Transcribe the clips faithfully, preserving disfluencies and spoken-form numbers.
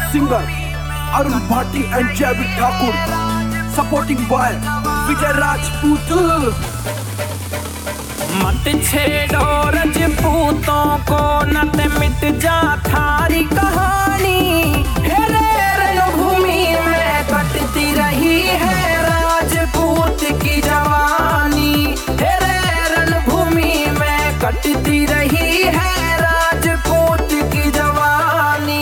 singer Arun Bhatti and Javid Thakur, supporting by Vijay Rajput. मत छेड़ो रजपूतों को न ते मिट जा थारी कहानी। हेरे रणभूमि में कटती रही है राजपूत की जवानी। हेरे रणभूमि में कटती रही है राजपूत की जवानी।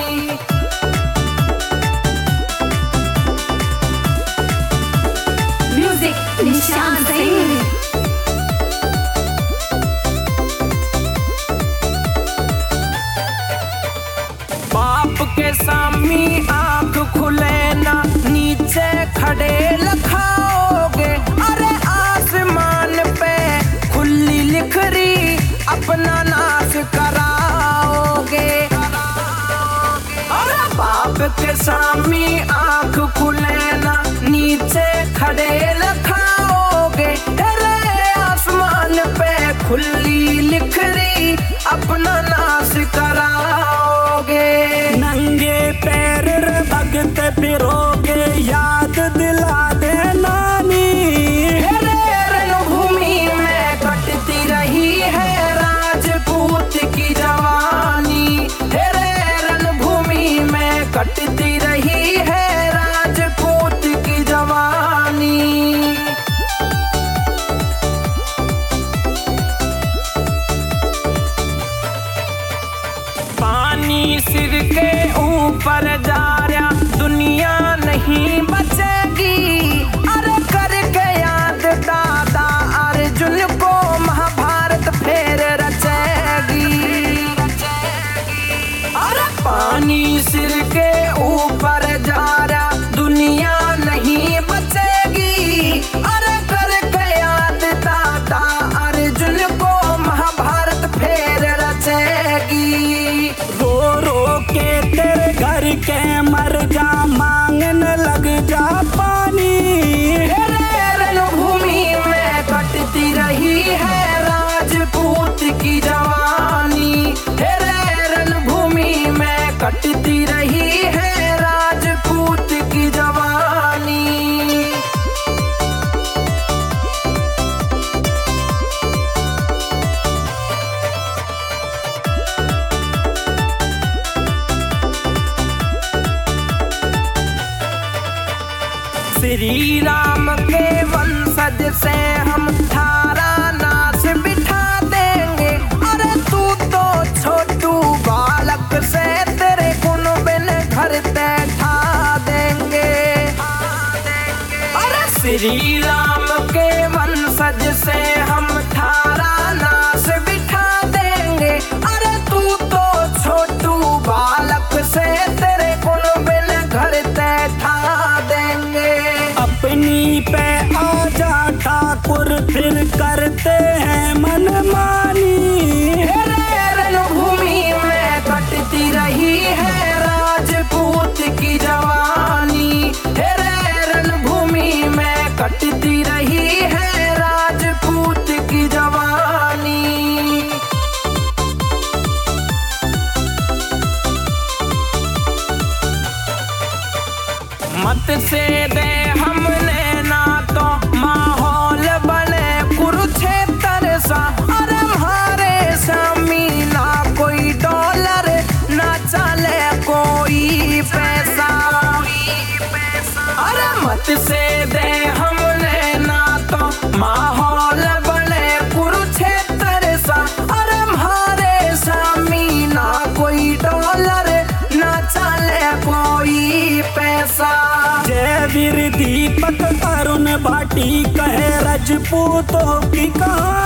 म्यूजिक निशान सिंह। बाप के सामने आंख खुले ना नीचे खड़े लखाओगे। अरे आसमान पे खुली लिखरी अपना नाश कराओगे। अरे बाप के सामने आंख खुले ना नीचे खड़े लखाओगे। अरे आसमान पे खुली लिखरी अपना नाश कराओगे। नंगे पैर भगत फिरोगे याद दिला दे नानी। हेरे रणभूमि में कटती रही है राजपूत की जवानी। हेरे रणभूमि में कटती रही है राजपूत की जवानी। पानी सिर के ऊपर जा रहा दुनिया नहीं बचेगी। अरे करके याद दादा अर्जुन को महाभारत फेर रचेगी। अरे पानी सिर के ऊपर जा रहा दुनिया नहीं बचेगी। अरे करके याद दादा अर्जुन को महाभारत फेर रचेगी। रो रो के तेरे घर के मर जा मांगने लग जा पानी। हेरे रणभूमि में कटती रही है राजपूत की जवानी। हेरे रणभूमि में कटती रही है राजपूत की जवानी। श्री राम के वंशज से हम थारा नाश बिठा देंगे। अरे तू तो छोटू बालक से तेरे गुण बिन घर बैठा देंगे। अरे श्री राम के वंशज से हम थारा नाश बिठा देंगे। अरे तू तो छोटू बालक से तेरे गुण बिन घर बैठा देंगे। अपनी पे आजा ठाकुर फिर करते हैं मनमानी। हेरे रणभूमि में कटती रही है राजपूत की जवानी। हेरे रणभूमि में कटती रही है राजपूत की जवानी। मत से दे हमने ना तो माहौल बने कुरुक्षेत्र सा। अरे हमारे सामी ना कोई डॉलर ना चले कोई पैसा। अरे मत से दे हमने ना तो माहौल बने कुरुक्षेत्र सा। अरे हमारे सामी ना कोई डॉलर ना चले कोई पैसा। जय वीर दीपक अरुण भाटी कहे राजपूतों की कहानी।